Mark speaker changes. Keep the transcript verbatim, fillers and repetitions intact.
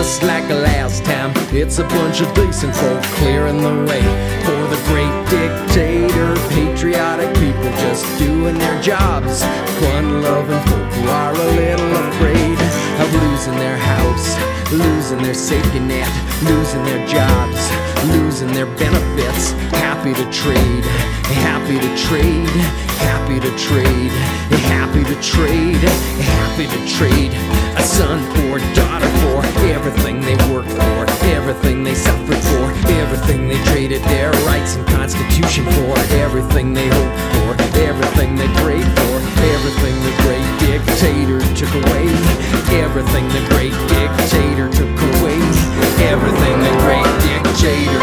Speaker 1: just like last time, it's a bunch of decent folk clearing the way for the great dictator. Patriotic people just doing their jobs, fun-loving folk who are a little afraid of losing their house, losing their safety net, losing their jobs, losing their benefits. Happy to trade, happy to trade, happy to trade, happy to trade, happy to trade a son or daughter for everything they worked for, everything they suffered for, everything they traded their rights and constitution for, everything they hoped for, everything they prayed for, everything the great dictator took away, everything the great dictator took away, everything the great dictator